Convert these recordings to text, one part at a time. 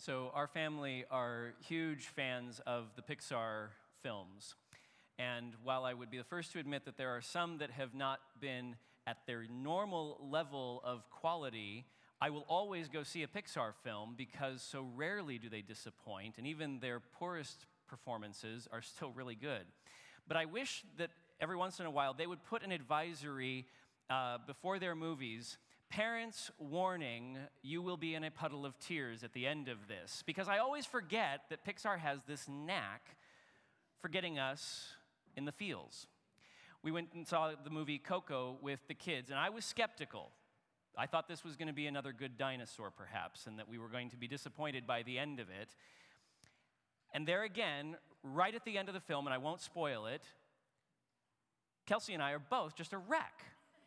So our family are huge fans of the Pixar films. And while I would be the first to admit that there are some that have not been at their normal level of quality, I will always go see a Pixar film because so rarely do they disappoint, and even their poorest performances are still really good. But I wish that every once in a while they would put an advisory before their movies: parents, warning, you will be in a puddle of tears at the end of this. Because I always forget that Pixar has this knack for getting us in the feels. We went and saw the movie Coco with the kids, and I was skeptical. I thought this was going to be another Good Dinosaur, perhaps, and that we were going to be disappointed by the end of it. And there again, right at the end of the film, and I won't spoil it, Kelsey and I are both just a wreck.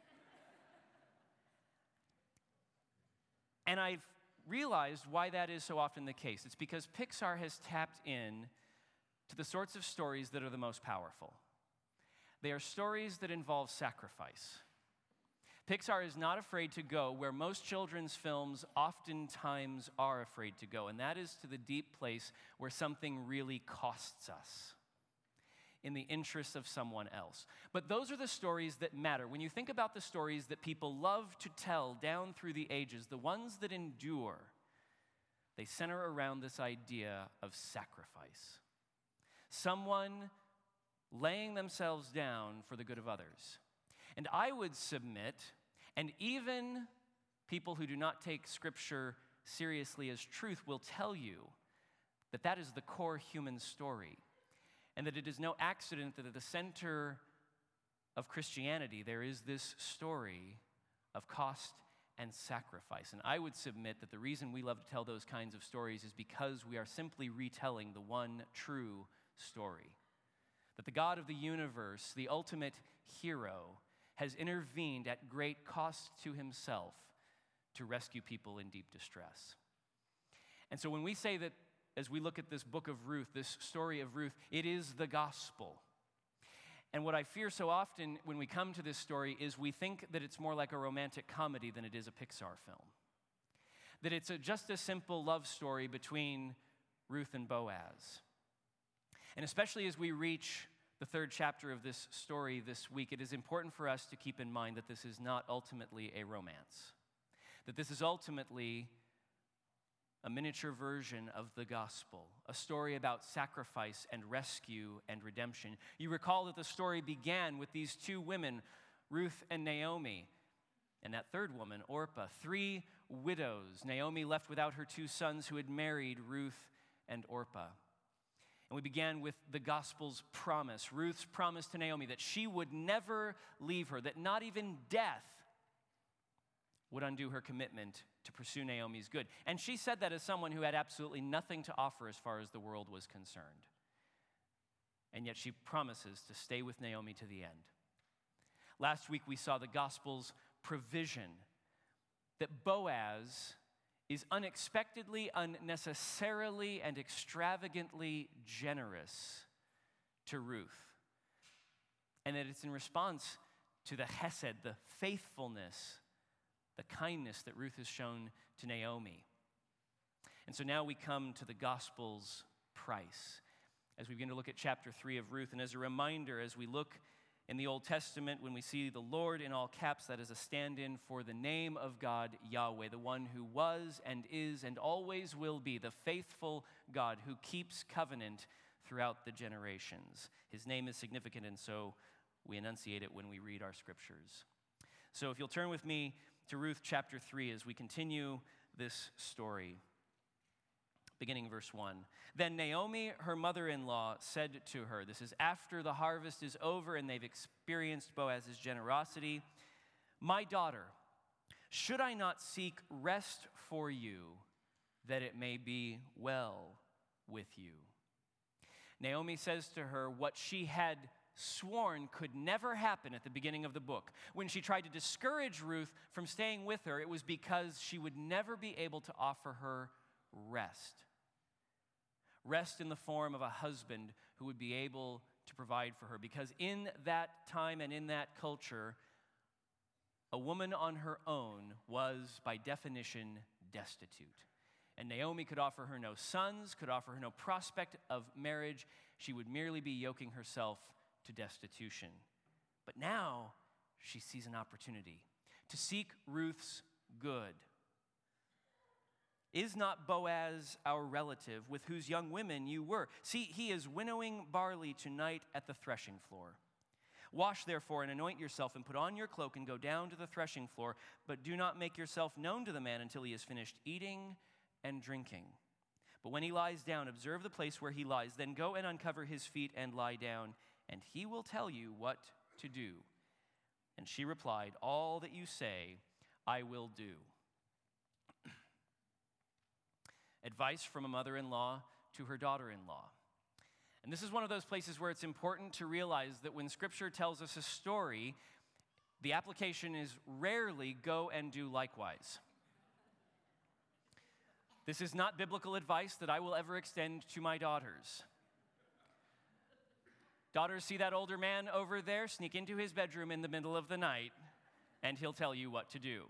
And I've realized why that is so often the case. It's because Pixar has tapped in to the sorts of stories that are the most powerful. They are stories that involve sacrifice. Pixar is not afraid to go where most children's films oftentimes are afraid to go, and that is to the deep place where something really costs us in the interests of someone else. But those are the stories that matter. When you think about the stories that people love to tell down through the ages, the ones that endure, they center around this idea of sacrifice. Someone laying themselves down for the good of others. And I would submit, and even people who do not take Scripture seriously as truth will tell you, that that is the core human story. And that it is no accident that at the center of Christianity, there is this story of cost and sacrifice. And I would submit that the reason we love to tell those kinds of stories is because we are simply retelling the one true story. That the God of the universe, the ultimate hero, has intervened at great cost to himself to rescue people in deep distress. And so when we say that, as we look at this book of Ruth, this story of Ruth, it is the gospel. And what I fear so often when we come to this story is we think that it's more like a romantic comedy than it is a Pixar film. That it's just a simple love story between Ruth and Boaz. And especially as we reach the third chapter of this story this week, it is important for us to keep in mind that this is not ultimately a romance. That this is ultimately a miniature version of the gospel, a story about sacrifice and rescue and redemption. You recall that the story began with these two women, Ruth and Naomi, and that third woman, Orpah, three widows. Naomi left without her two sons who had married Ruth and Orpah. And we began with the gospel's promise, Ruth's promise to Naomi that she would never leave her, that not even death would undo her commitment to pursue Naomi's good. And she said that as someone who had absolutely nothing to offer as far as the world was concerned. And yet she promises to stay with Naomi to the end. Last week we saw the gospel's provision that Boaz is unexpectedly, unnecessarily, and extravagantly generous to Ruth. And that it's in response to the hesed, the faithfulness, the kindness that Ruth has shown to Naomi. And so now we come to the gospel's price as we begin to look at chapter 3 of Ruth. And as a reminder, as we look in the Old Testament, when we see the Lord in all caps, that is a stand-in for the name of God, Yahweh, the one who was and is and always will be, the faithful God who keeps covenant throughout the generations. His name is significant, and so we enunciate it when we read our scriptures. So if you'll turn with me to Ruth chapter 3 as we continue this story. Beginning verse 1. Then Naomi, her mother-in-law, said to her, this is after the harvest is over and they've experienced Boaz's generosity, my daughter, should I not seek rest for you that it may be well with you? Naomi says to her what she had sworn could never happen at the beginning of the book. When she tried to discourage Ruth from staying with her, it was because she would never be able to offer her rest. Rest in the form of a husband who would be able to provide for her. Because in that time and in that culture, a woman on her own was, by definition, destitute. And Naomi could offer her no sons, could offer her no prospect of marriage. She would merely be yoking herself to destitution. But now she sees an opportunity to seek Ruth's good. Is not Boaz our relative, with whose young women you were? See, he is winnowing barley tonight at the threshing floor. Wash, therefore, and anoint yourself, and put on your cloak, and go down to the threshing floor. But do not make yourself known to the man until he has finished eating and drinking. But when he lies down, observe the place where he lies. Then go and uncover his feet and lie down, and he will tell you what to do. And she replied, all that you say, I will do. Advice from a mother-in-law to her daughter-in-law. And this is one of those places where it's important to realize that when Scripture tells us a story, the application is rarely go and do likewise. This is not biblical advice that I will ever extend to my daughters. Daughters, see that older man over there? Sneak into his bedroom in the middle of the night, and he'll tell you what to do.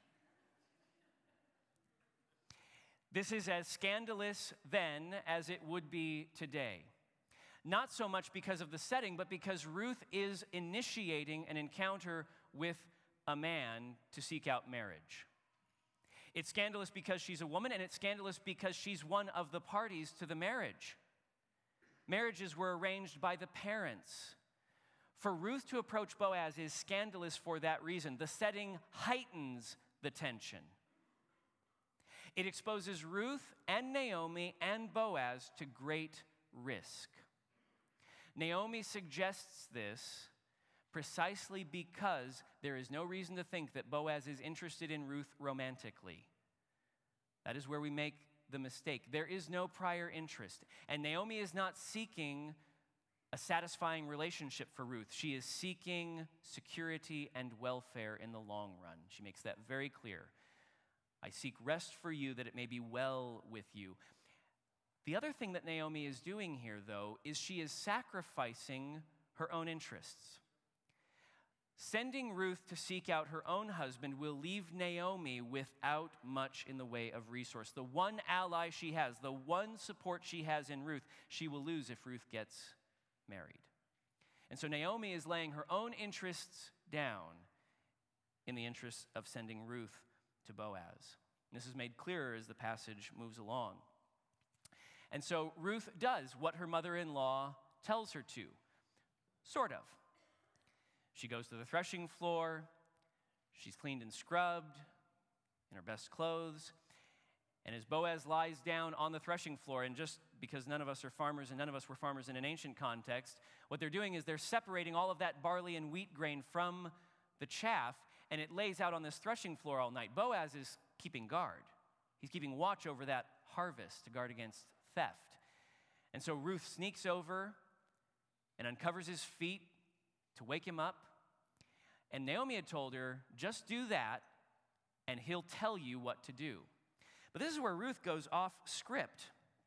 This is as scandalous then as it would be today. Not so much because of the setting, but because Ruth is initiating an encounter with a man to seek out marriage. It's scandalous because she's a woman, and it's scandalous because she's one of the parties to the marriage. Marriages were arranged by the parents. For Ruth to approach Boaz is scandalous for that reason. The setting heightens the tension. It exposes Ruth and Naomi and Boaz to great risk. Naomi suggests this precisely because there is no reason to think that Boaz is interested in Ruth romantically. That is where we make the mistake. There is no prior interest. And Naomi is not seeking a satisfying relationship for Ruth. She is seeking security and welfare in the long run. She makes that very clear. I seek rest for you that it may be well with you. The other thing that Naomi is doing here, though, is she is sacrificing her own interests. Sending Ruth to seek out her own husband will leave Naomi without much in the way of resource. The one ally she has, the one support she has in Ruth, she will lose if Ruth gets married. And so Naomi is laying her own interests down in the interest of sending Ruth to Boaz. And this is made clearer as the passage moves along. And so Ruth does what her mother-in-law tells her to, sort of. She goes to the threshing floor. She's cleaned and scrubbed in her best clothes. And as Boaz lies down on the threshing floor, and just because none of us are farmers and none of us were farmers in an ancient context, what they're doing is they're separating all of that barley and wheat grain from the chaff, and it lays out on this threshing floor all night. Boaz is keeping guard. He's keeping watch over that harvest to guard against theft. And so Ruth sneaks over and uncovers his feet to wake him up. And Naomi had told her, just do that, and he'll tell you what to do. But this is where Ruth goes off script.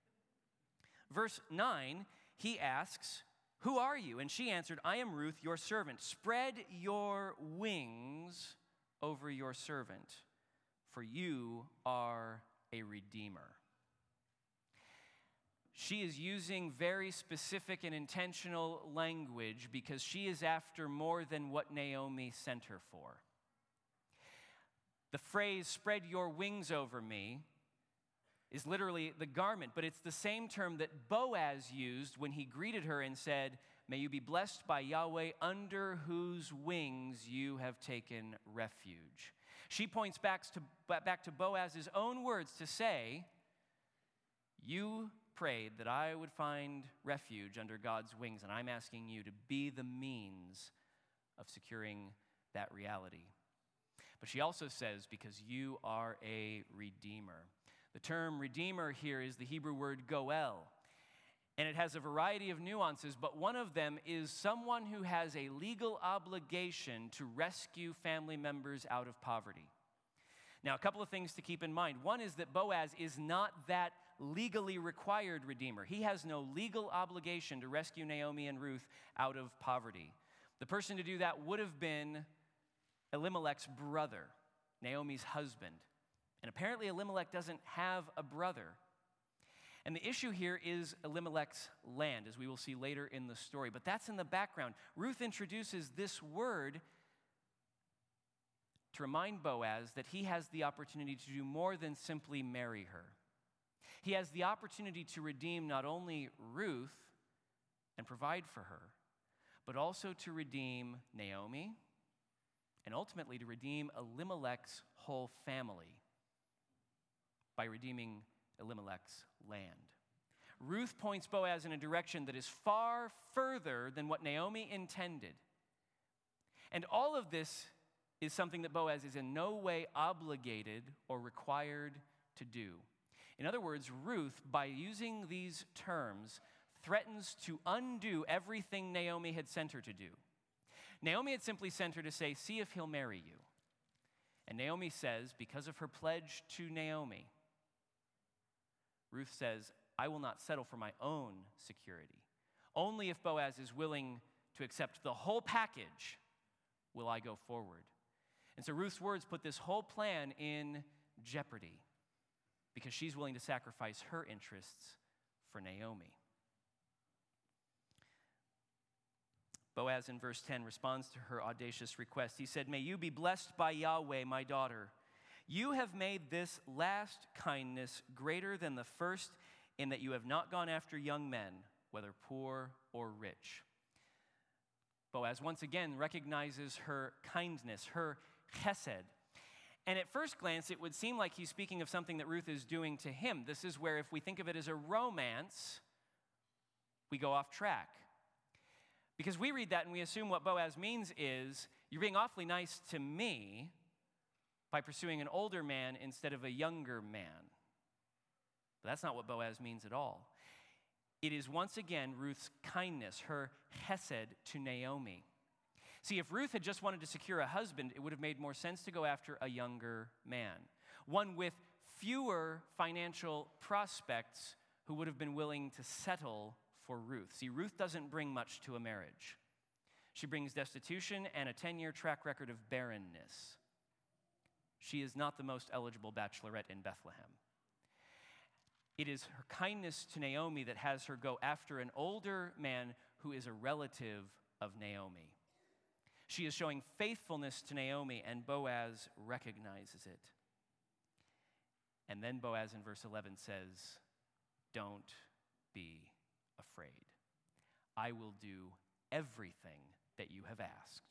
Verse 9, he asks, who are you? And she answered, I am Ruth, your servant. Spread your wings over your servant, for you are a redeemer. She is using very specific and intentional language because she is after more than what Naomi sent her for. The phrase, spread your wings over me, is literally the garment, but it's the same term that Boaz used when he greeted her and said, may you be blessed by Yahweh, under whose wings you have taken refuge. She points back to Boaz's own words to say, you prayed that I would find refuge under God's wings, and I'm asking you to be the means of securing that reality. But she also says, because you are a redeemer. The term redeemer here is the Hebrew word goel, and it has a variety of nuances, but one of them is someone who has a legal obligation to rescue family members out of poverty. Now, a couple of things to keep in mind. One is that Boaz is not that legally required redeemer. He has no legal obligation to rescue Naomi and Ruth out of poverty. The person to do that would have been Elimelech's brother, Naomi's husband. And apparently Elimelech doesn't have a brother. And the issue here is Elimelech's land, as we will see later in the story. But that's in the background. Ruth introduces this word to remind Boaz that he has the opportunity to do more than simply marry her. He has the opportunity to redeem not only Ruth and provide for her, but also to redeem Naomi and ultimately to redeem Elimelech's whole family by redeeming Elimelech's land. Ruth points Boaz in a direction that is far further than what Naomi intended. And all of this is something that Boaz is in no way obligated or required to do. In other words, Ruth, by using these terms, threatens to undo everything Naomi had sent her to do. Naomi had simply sent her to say, see if he'll marry you. And Naomi says, because of her pledge to Naomi, Ruth says, I will not settle for my own security. Only if Boaz is willing to accept the whole package will I go forward. And so Ruth's words put this whole plan in jeopardy because she's willing to sacrifice her interests for Naomi. Boaz in verse 10 responds to her audacious request. He said, may you be blessed by Yahweh, my daughter. You have made this last kindness greater than the first in that you have not gone after young men, whether poor or rich. Boaz once again recognizes her kindness, her chesed. And at first glance, it would seem like he's speaking of something that Ruth is doing to him. This is where, if we think of it as a romance, we go off track. Because we read that and we assume what Boaz means is, you're being awfully nice to me by pursuing an older man instead of a younger man. But that's not what Boaz means at all. It is once again Ruth's kindness, her chesed to Naomi. See, if Ruth had just wanted to secure a husband, it would have made more sense to go after a younger man, one with fewer financial prospects who would have been willing to settle for Ruth. See, Ruth doesn't bring much to a marriage. She brings destitution and a 10-year track record of barrenness. She is not the most eligible bachelorette in Bethlehem. It is her kindness to Naomi that has her go after an older man who is a relative of Naomi. She is showing faithfulness to Naomi, and Boaz recognizes it. And then Boaz in verse 11 says, don't be afraid. I will do everything that you have asked.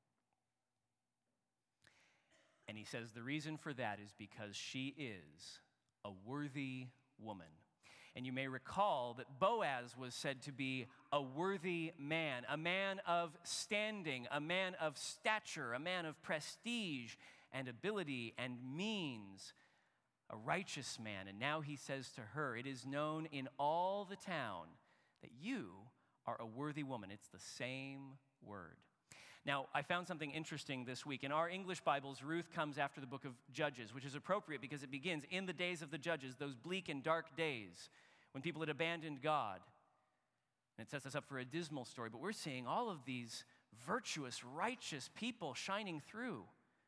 And he says the reason for that is because she is a worthy woman. And you may recall that Boaz was said to be a worthy man, a man of standing, a man of stature, a man of prestige and ability and means, a righteous man. And now he says to her, it is known in all the town that you are a worthy woman. It's the same word. Now, I found something interesting this week. In our English Bibles, Ruth comes after the book of Judges, which is appropriate because it begins in the days of the judges, those bleak and dark days when people had abandoned God. And it sets us up for a dismal story, but we're seeing all of these virtuous, righteous people shining through.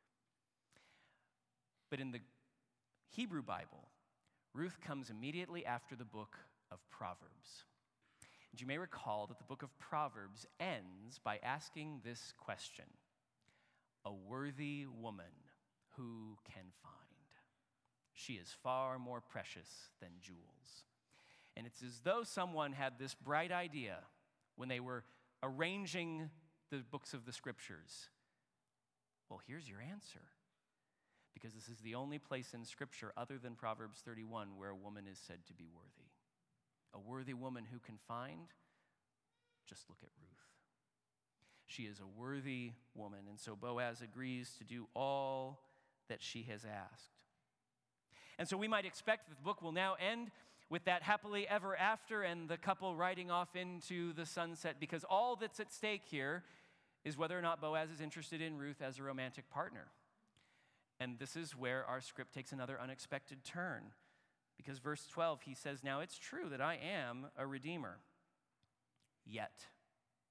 But in the Hebrew Bible, Ruth comes immediately after the book of Proverbs. And you may recall that the book of Proverbs ends by asking this question: a worthy woman who can find? She is far more precious than jewels. And it's as though someone had this bright idea when they were arranging the books of the scriptures. Well, here's your answer. Because this is the only place in Scripture other than Proverbs 31 where a woman is said to be worthy. A worthy woman who can find? Just look at Ruth. She is a worthy woman, and so Boaz agrees to do all that she has asked. And so we might expect that the book will now end with that happily ever after and the couple riding off into the sunset, because all that's at stake here is whether or not Boaz is interested in Ruth as a romantic partner. And this is where our script takes another unexpected turn. Because verse 12, he says, now it's true that I am a redeemer. Yet,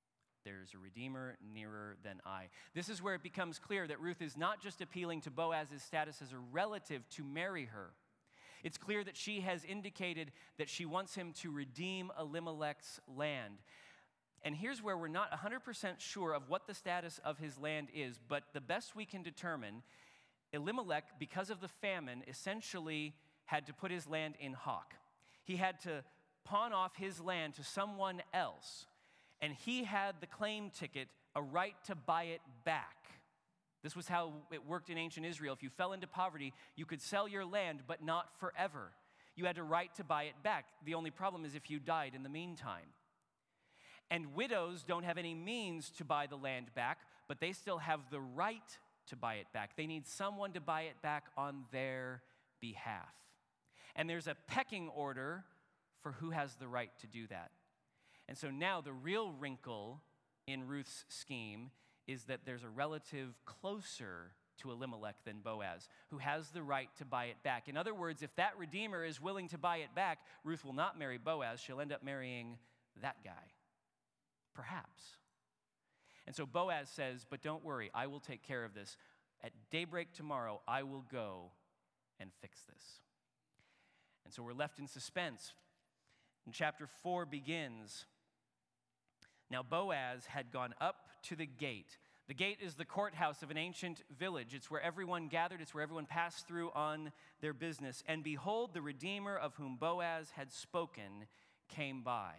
there's a redeemer nearer than I. This is where it becomes clear that Ruth is not just appealing to Boaz's status as a relative to marry her. It's clear that she has indicated that she wants him to redeem Elimelech's land. And here's where we're not 100% sure of what the status of his land is, but the best we can determine, Elimelech, because of the famine, essentially had to put his land in hock. He had to pawn off his land to someone else, and he had the claim ticket, a right to buy it back. This was how it worked in ancient Israel. If you fell into poverty, you could sell your land, but not forever. You had a right to buy it back. The only problem is if you died in the meantime. And widows don't have any means to buy the land back, but they still have the right to buy it back. They need someone to buy it back on their behalf. And there's a pecking order for who has the right to do that. And so now the real wrinkle in Ruth's scheme is that there's a relative closer to Elimelech than Boaz who has the right to buy it back. In other words, if that redeemer is willing to buy it back, Ruth will not marry Boaz. She'll end up marrying that guy, perhaps. And so Boaz says, but don't worry, I will take care of this. At daybreak tomorrow, I will go and fix this. And so we're left in suspense. And chapter 4 begins. Now Boaz had gone up to the gate. The gate is the courthouse of an ancient village. It's where everyone gathered. It's where everyone passed through on their business. And behold, the Redeemer of whom Boaz had spoken came by.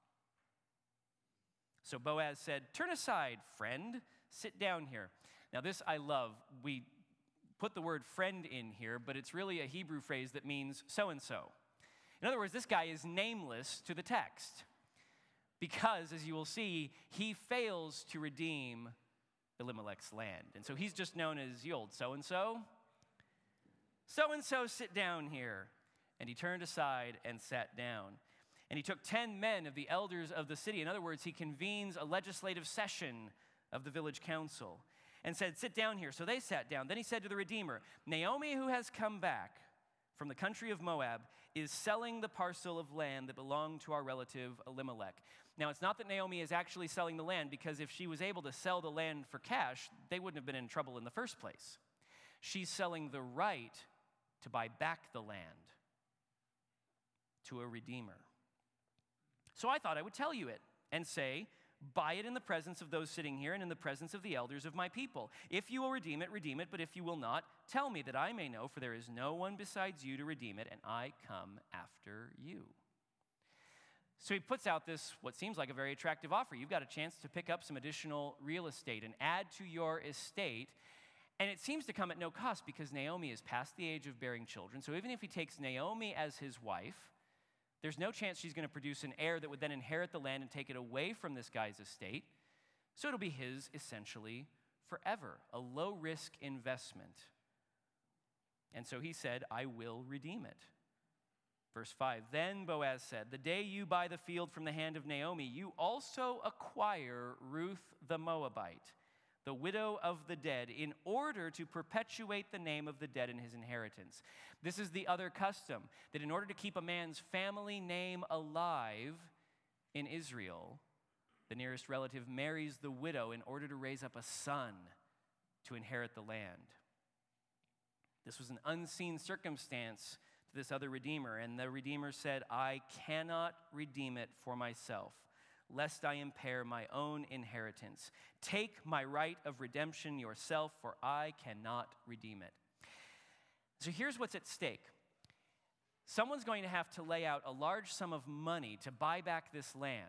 So Boaz said, turn aside, friend, sit down here. Now this I love. We put the word friend in here, but it's really a Hebrew phrase that means so-and-so. In other words, this guy is nameless to the text because, as you will see, he fails to redeem Elimelech's land. And so he's just known as the old so-and-so. So-and-so, sit down here. And he turned aside and sat down. And he took 10 men of the elders of the city. In other words, he convenes a legislative session of the village council and said, sit down here. So they sat down. Then he said to the Redeemer, Naomi, who has come back from the country of Moab, is selling the parcel of land that belonged to our relative Elimelech. Now, it's not that Naomi is actually selling the land, because if she was able to sell the land for cash, they wouldn't have been in trouble in the first place. She's selling the right to buy back the land to a redeemer. So I thought I would tell you it and say, buy it in the presence of those sitting here and in the presence of the elders of my people. If you will redeem it, but if you will not, tell me that I may know, for there is no one besides you to redeem it, and I come after you. So he puts out this, what seems like a very attractive offer. You've got a chance to pick up some additional real estate and add to your estate, and it seems to come at no cost because Naomi is past the age of bearing children. So even if he takes Naomi as his wife, there's no chance she's going to produce an heir that would then inherit the land and take it away from this guy's estate. So it'll be his essentially forever, a low-risk investment. And so he said, I will redeem it. Verse 5, then Boaz said, the day you buy the field from the hand of Naomi, you also acquire Ruth the Moabite, the widow of the dead, in order to perpetuate the name of the dead in his inheritance. This is the other custom, that in order to keep a man's family name alive in Israel, the nearest relative marries the widow in order to raise up a son to inherit the land. This was an unseen circumstance to this other redeemer, and the redeemer said, I cannot redeem it for myself, lest I impair my own inheritance. Take my right of redemption yourself, for I cannot redeem it. So here's what's at stake. Someone's going to have to lay out a large sum of money to buy back this land.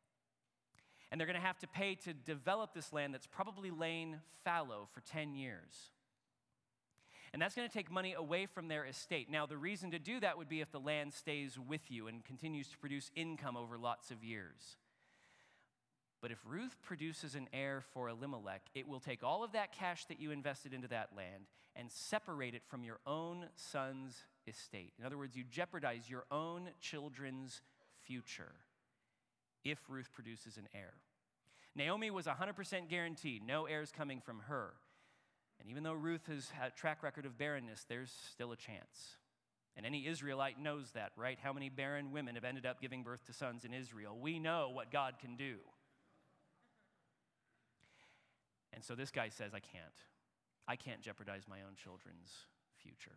And they're going to have to pay to develop this land that's probably lain fallow for 10 years. And that's going to take money away from their estate. Now, the reason to do that would be if the land stays with you and continues to produce income over lots of years. But if Ruth produces an heir for Elimelech, it will take all of that cash that you invested into that land and separate it from your own son's estate. In other words, you jeopardize your own children's future if Ruth produces an heir. Naomi was 100% guaranteed, no heirs coming from her. And even though Ruth has had a track record of barrenness, there's still a chance. And any Israelite knows that, right? How many barren women have ended up giving birth to sons in Israel? We know what God can do. And so this guy says, I can't jeopardize my own children's future.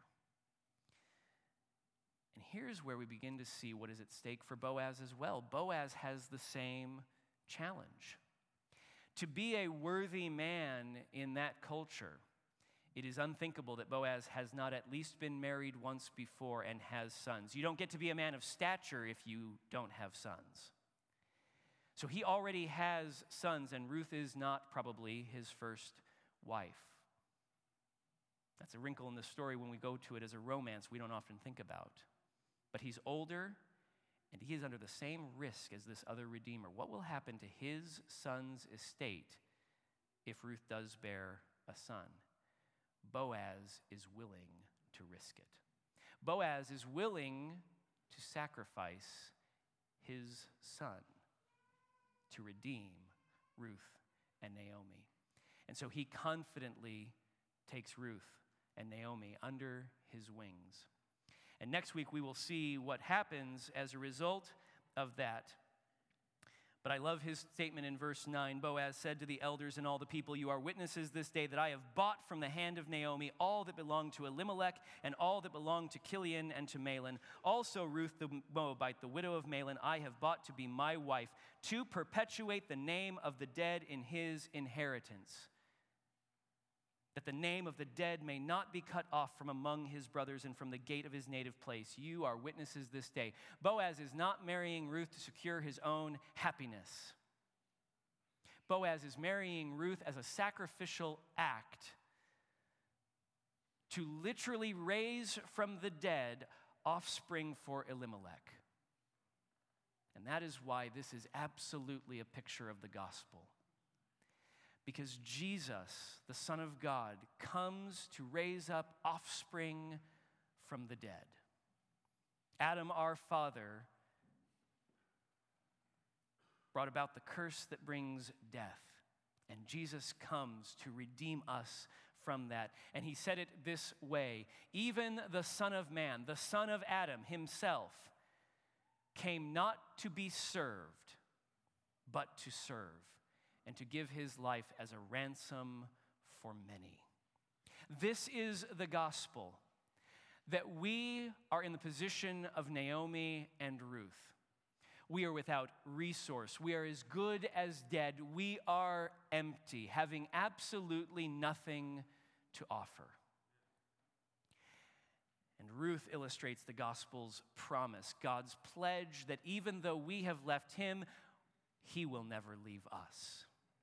And here's where we begin to see what is at stake for Boaz as well. Boaz has the same challenge. To be a worthy man in that culture, it is unthinkable that Boaz has not at least been married once before and has sons. You don't get to be a man of stature if you don't have sons. So he already has sons, and Ruth is not probably his first wife. That's a wrinkle in the story when we go to it as a romance we don't often think about. But he's older, and he is under the same risk as this other redeemer. What will happen to his son's estate if Ruth does bear a son? Boaz is willing to risk it. Boaz is willing to sacrifice his son to redeem Ruth and Naomi. And so he confidently takes Ruth and Naomi under his wings. And next week we will see what happens as a result of that. But I love his statement in verse 9. Boaz said to the elders and all the people, "You are witnesses this day that I have bought from the hand of Naomi all that belonged to Elimelech and all that belonged to Chilion and to Mahlon. Also Ruth the Moabite, the widow of Mahlon, I have bought to be my wife, to perpetuate the name of the dead in his inheritance, that the name of the dead may not be cut off from among his brothers and from the gate of his native place. You are witnesses this day." Boaz is not marrying Ruth to secure his own happiness. Boaz is marrying Ruth as a sacrificial act to literally raise from the dead offspring for Elimelech. And that is why this is absolutely a picture of the gospel. Because Jesus, the Son of God, comes to raise up offspring from the dead. Adam, our father, brought about the curse that brings death. And Jesus comes to redeem us from that. And he said it this way: even the Son of Man, the son of Adam himself, came not to be served, but to serve, and to give his life as a ransom for many. This is the gospel, that we are in the position of Naomi and Ruth. We are without resource. We are as good as dead. We are empty, having absolutely nothing to offer. And Ruth illustrates the gospel's promise, God's pledge that even though we have left him, he will never leave us.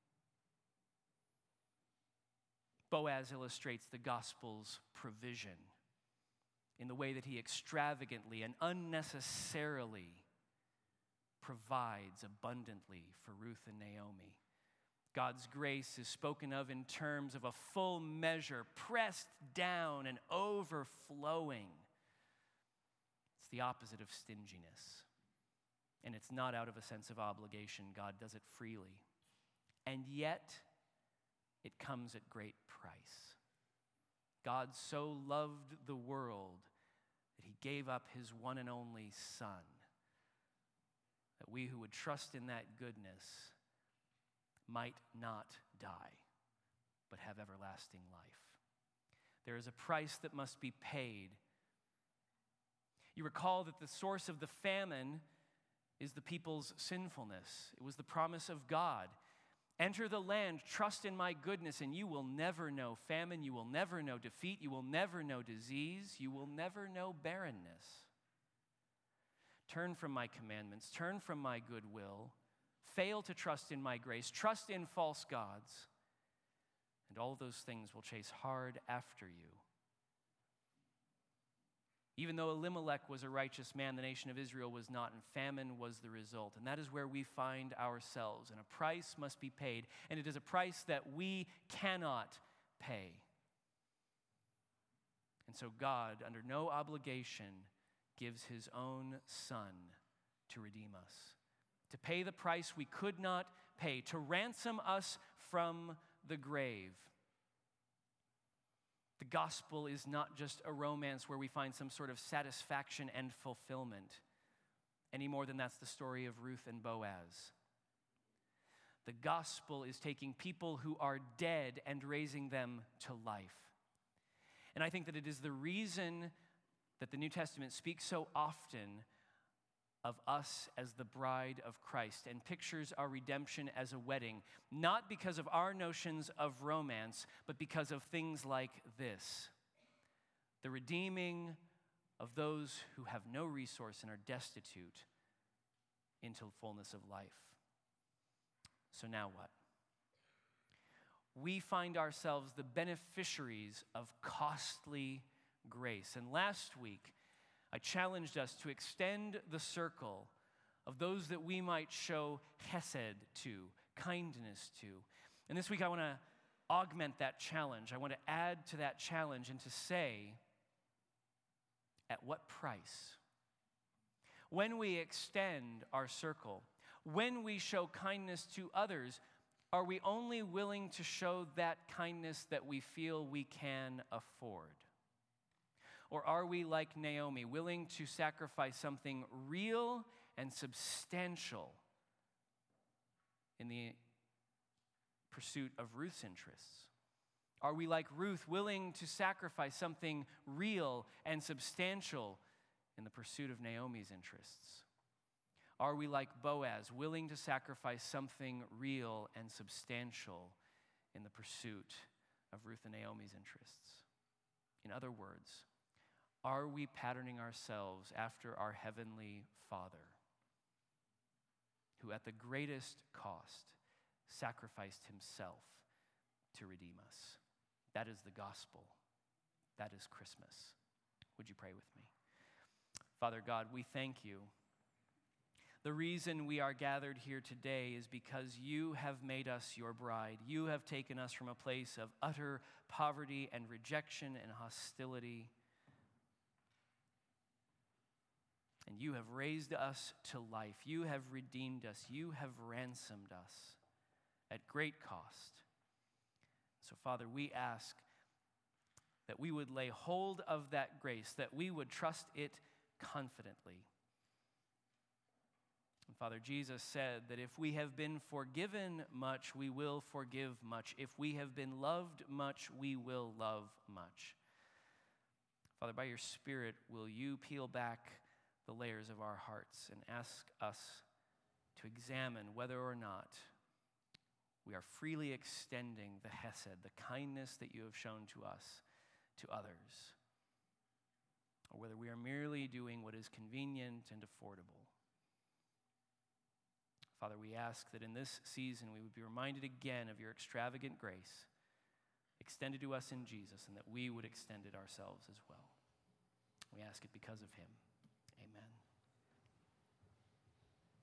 Boaz illustrates the gospel's provision in the way that he extravagantly and unnecessarily provides abundantly for Ruth and Naomi. God's grace is spoken of in terms of a full measure, pressed down and overflowing. It's the opposite of stinginess. And it's not out of a sense of obligation. God does it freely. And yet, it comes at great price. God so loved the world that he gave up his one and only Son, that we who would trust in that goodness might not die, but have everlasting life. There is a price that must be paid. You recall that the source of the famine is the people's sinfulness. It was the promise of God. Enter the land, trust in my goodness, and you will never know famine, you will never know defeat, you will never know disease, you will never know barrenness. Turn from my commandments, turn from my goodwill, fail to trust in my grace, trust in false gods, and all those things will chase hard after you. Even though Elimelech was a righteous man, the nation of Israel was not, and famine was the result. And that is where we find ourselves. And a price must be paid, and it is a price that we cannot pay. And so God, under no obligation, gives his own Son to redeem us, to pay the price we could not pay, to ransom us from the grave. The gospel is not just a romance where we find some sort of satisfaction and fulfillment, any more than that's the story of Ruth and Boaz. The gospel is taking people who are dead and raising them to life. And I think that it is the reason that the New Testament speaks so often of us as the bride of Christ and pictures our redemption as a wedding, not because of our notions of romance, but because of things like this: the redeeming of those who have no resource and are destitute into fullness of life. So now what? We find ourselves the beneficiaries of costly grace. And last week, I challenged us to extend the circle of those that we might show chesed to, kindness to. And this week I want to augment that challenge. I want to add to that challenge and to say, at what price? When we extend our circle, when we show kindness to others, are we only willing to show that kindness that we feel we can afford? Or are we like Naomi, willing to sacrifice something real and substantial in the pursuit of Ruth's interests? Are we like Ruth, willing to sacrifice something real and substantial in the pursuit of Naomi's interests? Are we like Boaz, willing to sacrifice something real and substantial in the pursuit of Ruth and Naomi's interests? In other words, are we patterning ourselves after our heavenly Father, who at the greatest cost sacrificed himself to redeem us? That is the gospel. That is Christmas. Would you pray with me? Father God, we thank you. The reason we are gathered here today is because you have made us your bride. You have taken us from a place of utter poverty and rejection and hostility. And you have raised us to life. You have redeemed us. You have ransomed us at great cost. So, Father, we ask that we would lay hold of that grace, that we would trust it confidently. And Father, Jesus said that if we have been forgiven much, we will forgive much. If we have been loved much, we will love much. Father, by your Spirit, will you peel back the layers of our hearts and ask us to examine whether or not we are freely extending the chesed, the kindness that you have shown to us, to others, or whether we are merely doing what is convenient and affordable. Father, we ask that in this season we would be reminded again of your extravagant grace extended to us in Jesus, and that we would extend it ourselves as well. We ask it because of him.